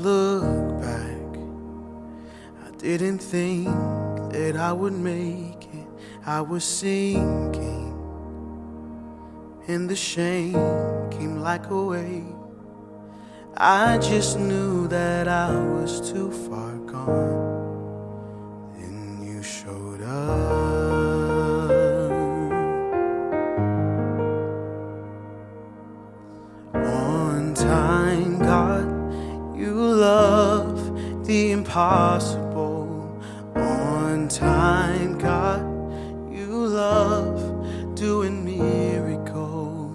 look back, I didn't think that I would make it. I was sinking, and the shame came like a wave. I just knew that I was too far gone. Then you showed up. On time, God, you love the impossible. On time, God, you love doing miracles.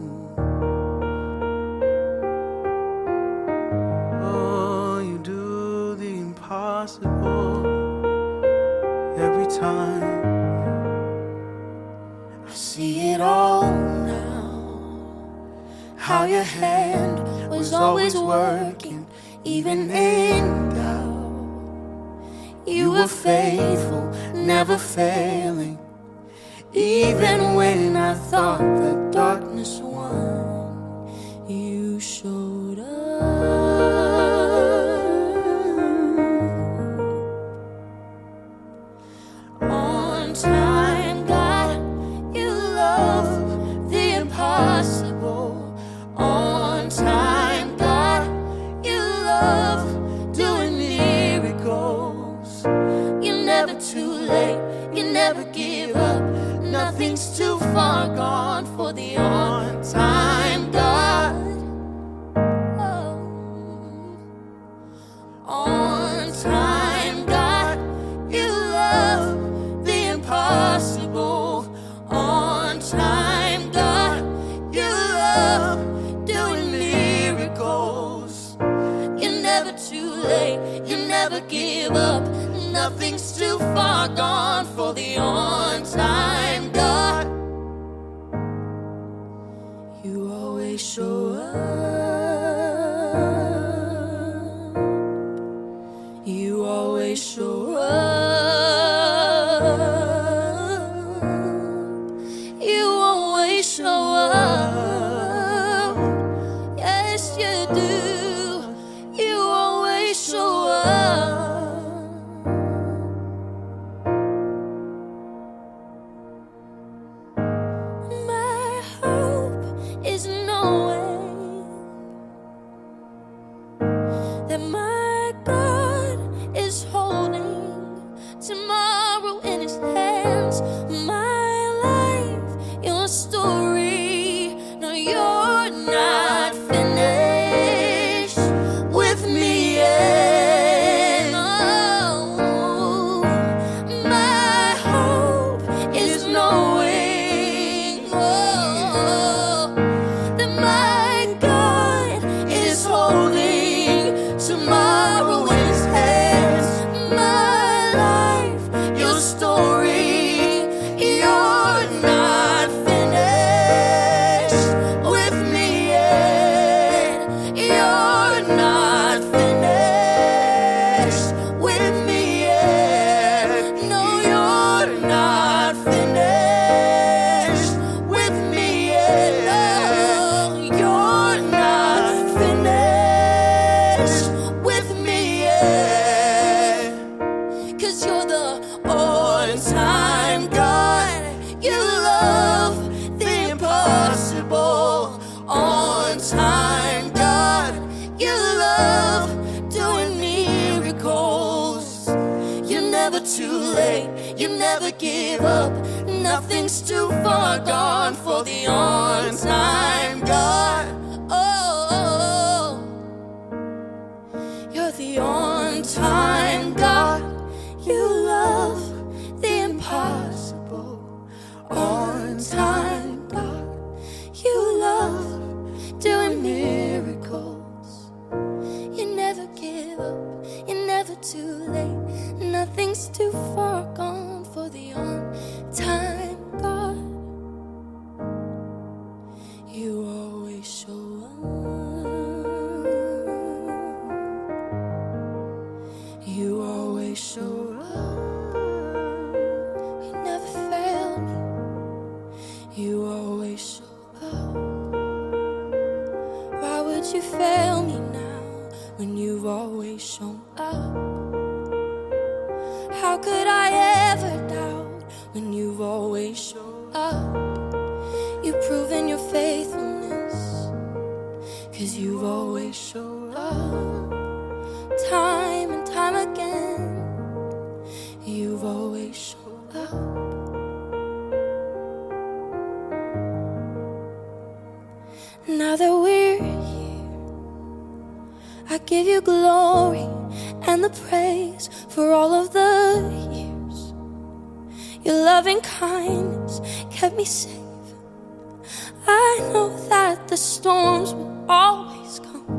Oh, you do the impossible every time. I see it all now, how your hand was always working, even in doubt. You were faithful, never failing, even when I thought the darkness won. You showed up. On time, God, you love the impossible. On time, God, you love doing miracles. You're never too late, you never give up. Nothing's too far gone for the on-time God. Oh. On-time God, you love the impossible. On-time God, you love doing miracles. You're never too late, you never give up. Nothing's too far gone for the on-time God. You always show up. You always show up. You always show up. Yes, you do. You always show up. That my God is holding tomorrow in his hands. My life, your story. No, you're not finished with me yet. No, my hope is knowing that my God is holding tomorrow in his hands. My life, your story. You're not finished with me yet. You're not finished with me yet. No, you're not finished with me yet. No, you're not finished with me yet. 'Cause you're the on-time God. You love the impossible. On-time God. You love doing miracles. You're never too late, you never give up. Nothing's too far gone for the on-time God. Oh, you're the on-time God. You love the impossible. On-time God. You love doing miracles. You never give up, you're never too late. Nothing's too far gone for the on-time God. You always show up. You always show up. You never fail me. You always show up. Why would you fail me now when you you've always shown up. How could I ever doubt when you've always shown up? You've proven your faithfulness, 'cause you've always shown up. Time and time again, you've always shown up. Now that we're here, I give you glory and the praise for all of the years. Your loving kindness kept me safe. I know that the storms will always come,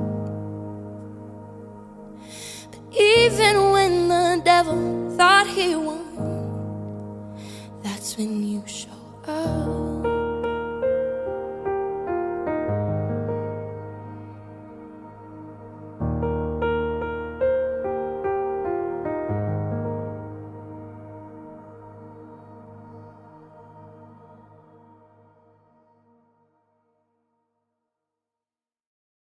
but even when the devil thought he won, that's when you show up.